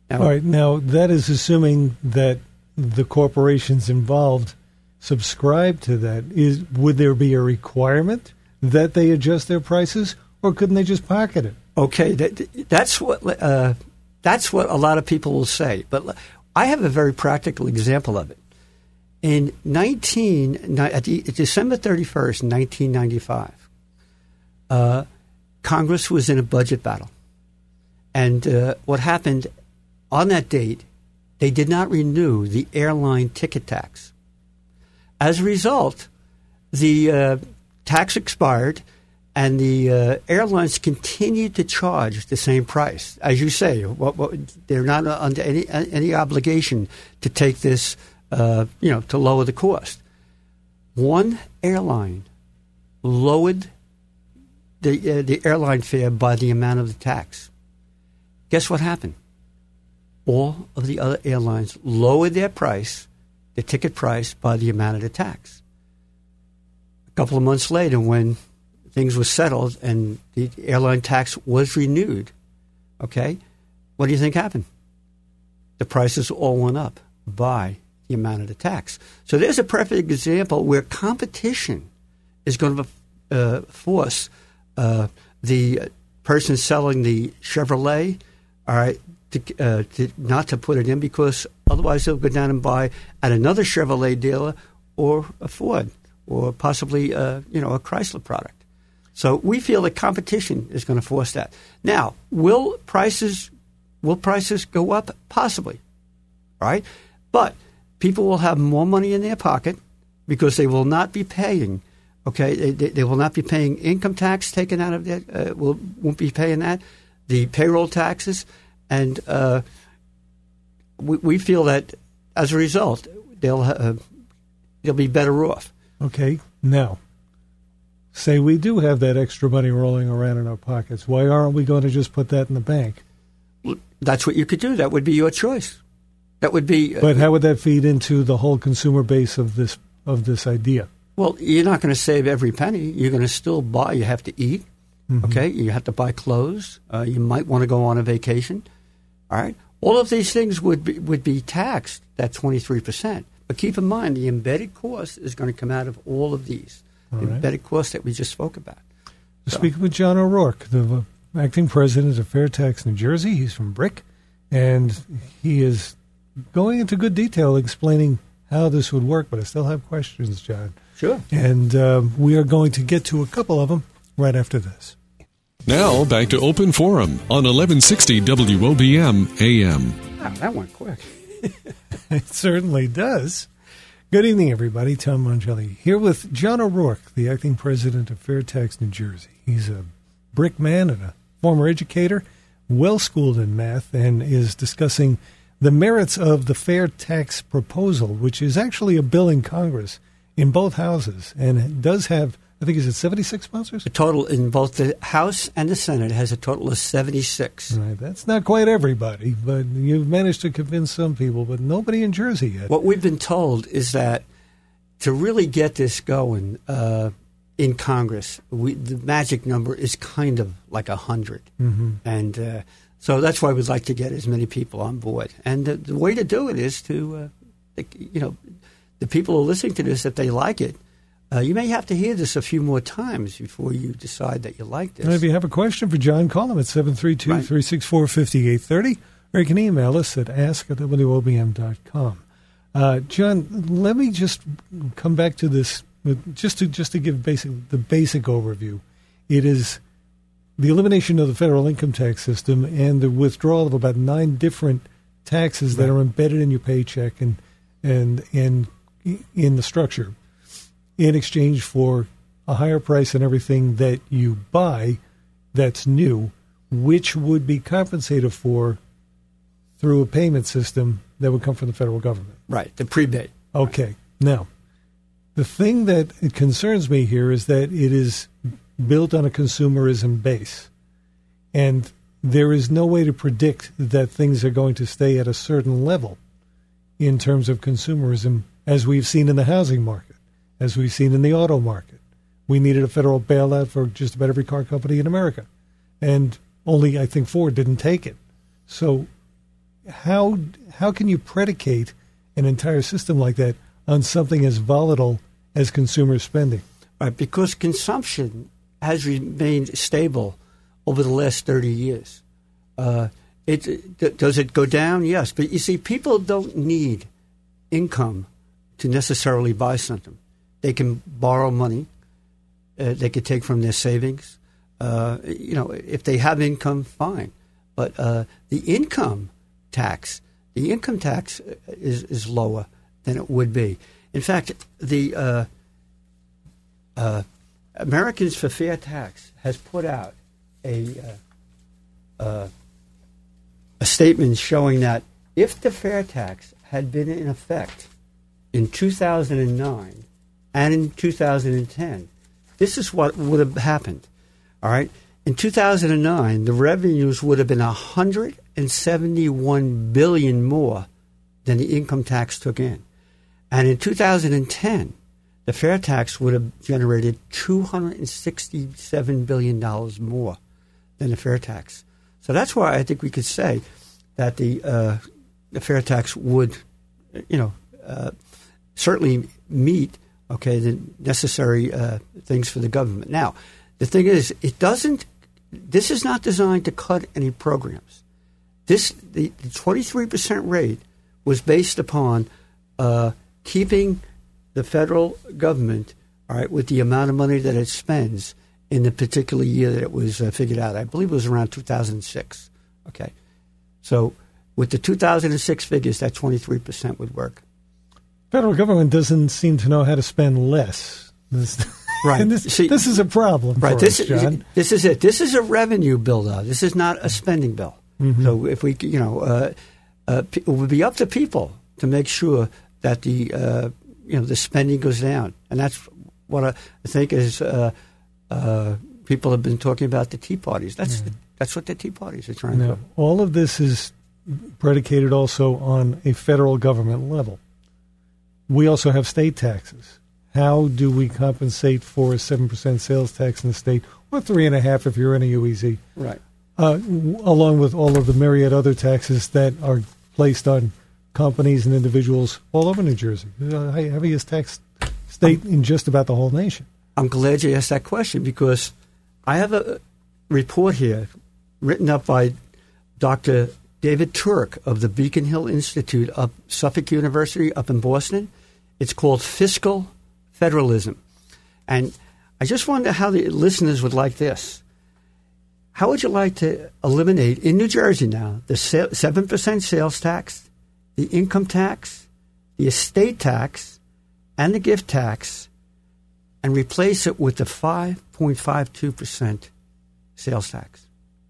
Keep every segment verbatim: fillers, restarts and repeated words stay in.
Now, All right. Now, that is assuming that the corporations involved subscribe to that. Is would there be a requirement that they adjust their prices, or couldn't they just pocket it? Okay, that, that's what uh, that's what a lot of people will say. But I have a very practical example of it. In nineteen at the, December thirty-first, nineteen ninety-five, uh, Congress was in a budget battle, and uh, what happened on that date? They did not renew the airline ticket tax. As a result, the uh, tax expired, and the uh, airlines continued to charge the same price. As you say, what, what, they're not under any any obligation to take this, uh, you know, to lower the cost. One airline lowered the uh, the airline fare by the amount of the tax. Guess what happened? All of the other airlines lowered their price, the ticket price, by the amount of the tax. A couple of months later, when things were settled and the airline tax was renewed, okay, what do you think happened? The prices all went up by the amount of the tax. So there's a perfect example where competition is going to uh, force uh, the person selling the Chevrolet, all right, To, uh, to not to put it in, because otherwise they'll go down and buy at another Chevrolet dealer or a Ford or possibly uh, you know a Chrysler product. So we feel that competition is going to force that. Now, will prices will prices go up? Possibly, right? But people will have more money in their pocket because they will not be paying. Okay, they, they, they will not be paying income tax taken out of their. Uh, will won't be paying that, the payroll taxes. And uh, we, we feel that as a result, they'll uh, they'll be better off. Okay. Now, say we do have that extra money rolling around in our pockets. Why aren't we going to just put that in the bank? That's what you could do. That would be your choice. That would be. Uh, but how would that feed into the whole consumer base of this of this idea? Well, you're not going to save every penny. You're going to still buy. You have to eat. Mm-hmm. Okay. You have to buy clothes. Uh, you might want to go on a vacation. All right. All of these things would be, would be taxed at twenty-three percent. But keep in mind, the embedded cost is going to come out of all of these. All the right. embedded cost that we just spoke about. So. Speaking with John O'Rourke, the uh, acting president of Fair Tax New Jersey. He's from BRIC, and he is going into good detail explaining how this would work. But I still have questions, John. Sure. And uh, we are going to get to a couple of them right after this. Now, back to Open Forum on eleven sixty W O B M A M. Wow, that went quick. It certainly does. Good evening, everybody. Tom Mongelli here with John O'Rourke, the acting president of Fair Tax New Jersey. He's a BRIC man and a former educator, well-schooled in math, and is discussing the merits of the fair tax proposal, which is actually a bill in Congress in both houses, and it does have, I think, is it seventy-six sponsors? The total in both the House and the Senate has a total of seventy-six. Right, that's not quite everybody, but you've managed to convince some people, but nobody in Jersey yet. What we've been told is that to really get this going uh, in Congress, we, the magic number is kind of like one hundred. Mm-hmm. And uh, so that's why we'd like to get as many people on board. And the, the way to do it is to, uh, you know, the people who are listening to this, if they like it, Uh, you may have to hear this a few more times before you decide that you like this. And if you have a question for John, call him at seven three two, three six four, five eight three zero, or you can email us at ask at w o b m dot com. Uh, John, let me just come back to this, just to just to give basic the basic overview. It is the elimination of the federal income tax system and the withdrawal of about nine different taxes right. that are embedded in your paycheck and and and in the structure, in exchange for a higher price and everything that you buy that's new, which would be compensated for through a payment system that would come from the federal government. Right, the prebate. Okay. Now, the thing that concerns me here is that it is built on a consumerism base. And there is no way to predict that things are going to stay at a certain level in terms of consumerism, as we've seen in the housing market, as we've seen in the auto market. We needed a federal bailout for just about every car company in America. And only, I think, Ford didn't take it. So how how can you predicate an entire system like that on something as volatile as consumer spending? Right, because consumption has remained stable over the last thirty years. Uh, it, it does it go down? Yes, but you see, people don't need income to necessarily buy something. They can borrow money. Uh, they could take from their savings. Uh, you know, if they have income, fine. But uh, the income tax, the income tax is, is lower than it would be. In fact, the uh, uh, Americans for Fair Tax has put out a uh, uh, a statement showing that if the fair tax had been in effect in two thousand nine and in two thousand ten, this is what would have happened. All right. In two thousand nine, the revenues would have been one hundred seventy-one billion dollars more than the income tax took in. And in two thousand ten, the fair tax would have generated two hundred sixty-seven billion dollars more than the fair tax. So that's why I think we could say that the uh, the fair tax would, you know, uh, certainly meet, okay, the necessary uh, things for the government. Now, the thing is, it doesn't. This is not designed to cut any programs. This the, the twenty-three percent rate was based upon uh, keeping the federal government, all right, with the amount of money that it spends in the particular year that it was uh, figured out. I believe it was around two thousand six. Okay, so with the two thousand six figures, that twenty-three percent would work. Federal government doesn't seem to know how to spend less. This, right. And this, See, this is a problem right. for this us, is, John. This is it. This is a revenue bill, though. This is not a spending bill. Mm-hmm. So if we, you know, uh, uh, it would be up to people to make sure that the, uh, you know, the spending goes down. And that's what I think is uh, uh, people have been talking about the Tea Parties. That's mm-hmm. that's what the Tea Parties are trying now, to do. All of this is predicated also on a federal government level. We also have state taxes. How do we compensate for a seven percent sales tax in the state, or three point five if you're in a U E Z? Right. Uh, w- along with all of the myriad other taxes that are placed on companies and individuals all over New Jersey. The heaviest tax state in just about the whole nation. I'm glad you asked that question because I have a report here written up by Doctor David Turk of the Beacon Hill Institute of Suffolk University up in Boston. It's called Fiscal Federalism. And I just wonder how the listeners would like this. How would you like to eliminate, in New Jersey now, the seven percent sales tax, the income tax, the estate tax, and the gift tax, and replace it with the five point five two percent sales tax?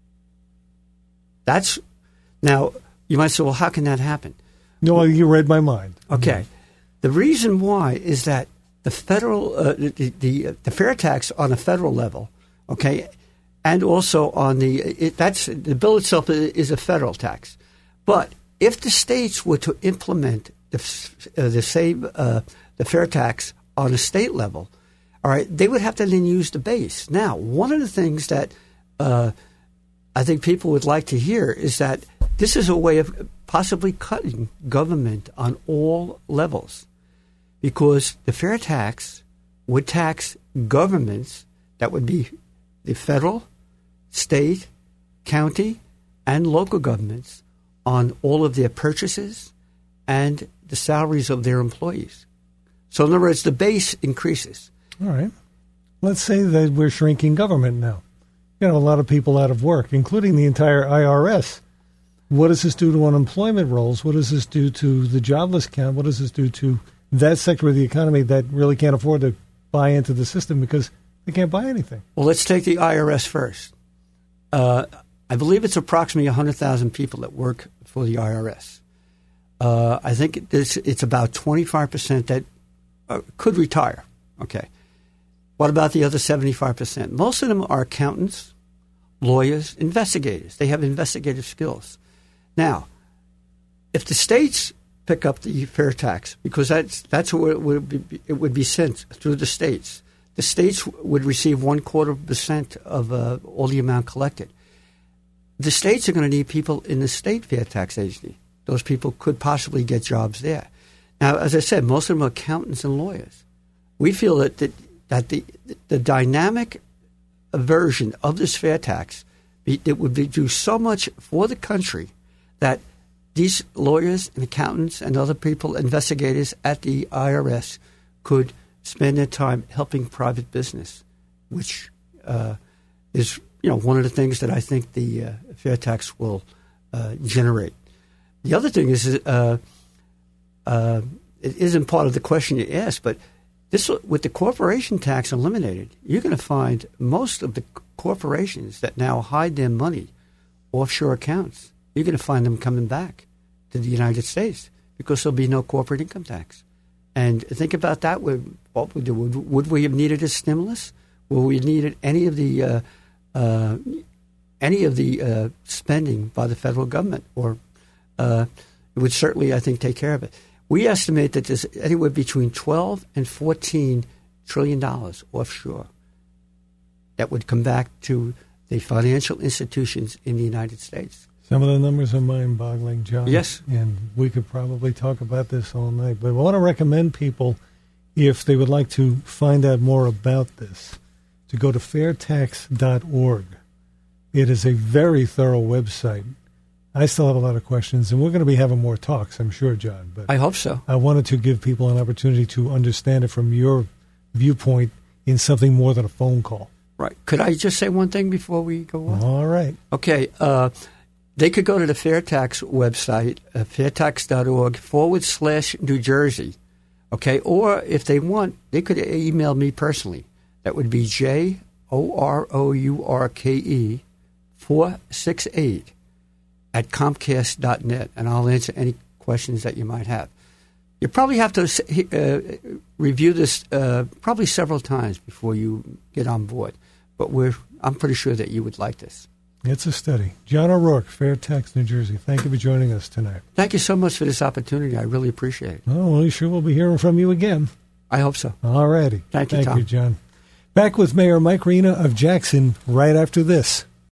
That's, now, you might say, well, how can that happen? No, you read my mind. Okay. The reason why is that the federal, uh, the, the the fair tax on a federal level, okay, and also on the it, that's the bill itself is a federal tax, but if the states were to implement the uh, the same uh, the fair tax on a state level, all right, they would have to then use the base. Now, one of the things that uh, I think people would like to hear is that this is a way of possibly cutting government on all levels. Because the fair tax would tax governments, that would be the federal, state, county, and local governments, on all of their purchases and the salaries of their employees. So in other words, the base increases. All right. Let's say that we're shrinking government now. You know, a lot of people out of work, including the entire I R S. What does this do to unemployment rolls? What does this do to the jobless count? What does this do to that sector of the economy that really can't afford to buy into the system because they can't buy anything? Well, let's take the I R S first. Uh, I believe it's approximately one hundred thousand people that work for the I R S. Uh, I think it's, it's about twenty-five percent that uh, could retire. Okay. What about the other seventy-five percent? Most of them are accountants, lawyers, investigators. They have investigative skills. Now, if the states pick up the fair tax, because that's that's where it would be, it would be sent through the states. The states would receive one quarter percent of uh, all the amount collected. The states are going to need people in the state fair tax agency those people could possibly get jobs there. Now, as I said, most of them are accountants and lawyers. We feel that the, that the the dynamic version of this fair tax be, it would be, do so much for the country that these lawyers and accountants and other people, investigators at the I R S, could spend their time helping private business, which uh, is you know one of the things that I think the uh, fair tax will uh, generate. The other thing is, uh, uh, it isn't part of the question you asked, but this with the corporation tax eliminated, you're going to find most of the corporations that now hide their money offshore accounts, you're going to find them coming back to the United States because there'll be no corporate income tax. And think about that. What would, would, would we have needed a stimulus? Would we have needed any of the uh, uh, any of the uh, spending by the federal government? Or uh, it would certainly, I think, take care of it. We estimate that there's anywhere between twelve and fourteen trillion dollars offshore that would come back to the financial institutions in the United States. Some of the numbers are mind-boggling, John. Yes. And we could probably talk about this all night. But I want to recommend people, if they would like to find out more about this, to go to fair tax dot org. It is a very thorough website. I still have a lot of questions, and we're going to be having more talks, I'm sure, John. But I hope so. I wanted to give people an opportunity to understand it from your viewpoint in something more than a phone call. Right. Could I just say one thing before we go on? All right. Okay. Uh, they could go to the Fair Tax website, uh, fair tax dot org forward slash New Jersey. Okay. Or if they want, they could email me personally. That would be J O R O U R K E four six eight at comcast dot net, and I'll answer any questions that you might have. You probably have to uh, review this uh, probably several times before you get on board, but we're I'm pretty sure that you would like this. It's a study. John O'Rourke, Fair Tax, New Jersey. Thank you for joining us tonight. Thank you so much for this opportunity. I really appreciate it. Oh, well, sure we'll be hearing from you again. I hope so. All righty. Thank you, Thank Tom. you, John. Back with Mayor Mike Reina of Jackson right after this.